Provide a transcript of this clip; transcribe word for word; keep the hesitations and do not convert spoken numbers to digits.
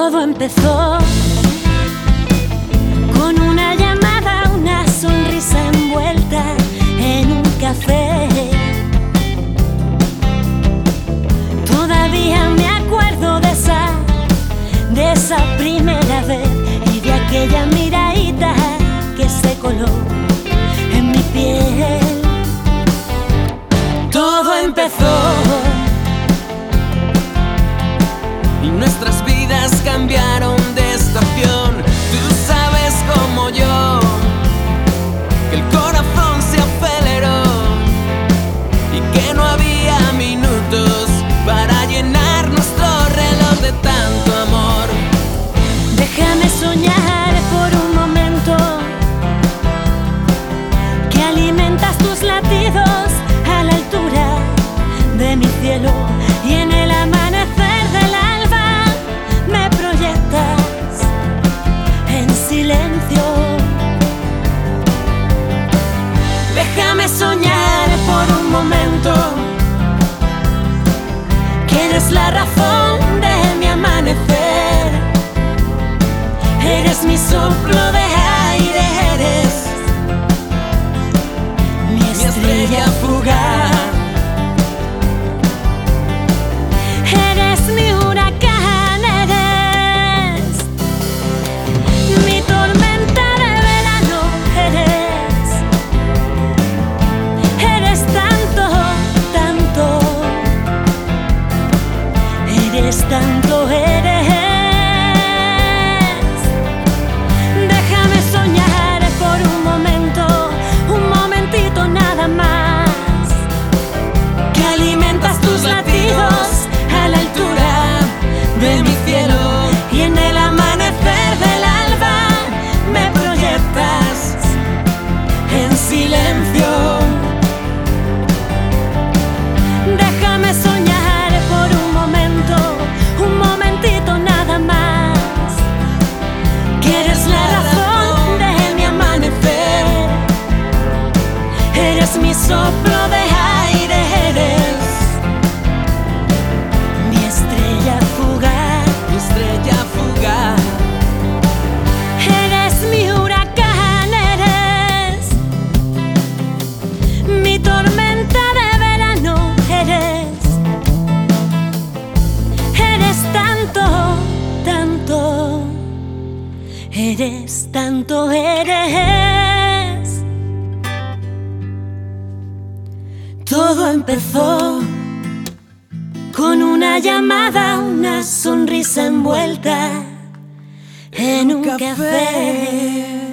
Todo empezó con una llamada, una sonrisa envuelta en un café. Todavía me acuerdo de esa, de esa primera vez y de aquella miradita que se coló en mi piel. Todo empezó y nuestras vidas cambiaron de estación. Tú sabes como yo que el corazón se aceleró y que no había minutos para llenar nuestro reloj de tanto amor. Déjame soñar por un momento que alimentas tus latidos a la altura de mi cielo, y en el amanecer del alba me proyectas en silencio. Déjame soñar por un momento que eres la razón de mi amanecer. Eres mi soplo de aire, eres mi estrella fugaz. Eres mi huracán, eres mi tormenta de verano, eres, eres tanto, tanto, eres tanto, eres. Déjame soñar por un momento, un momentito nada más, que alimentas tus latidos a la altura de mi cielo, y en el amanecer del alba me proyectas en silencio. Déjame soñar por un momento, un momentito nada más, que eres la razón de mi amanecer. Eres mi soplo de aire, eres mi estrella fugaz. Mi estrella fugaz. Eres mi huracán, eres mi tormenta de verano, eres, eres tanto, tanto, eres tanto, eres. Todo empezó con una llamada, una sonrisa envuelta en un café.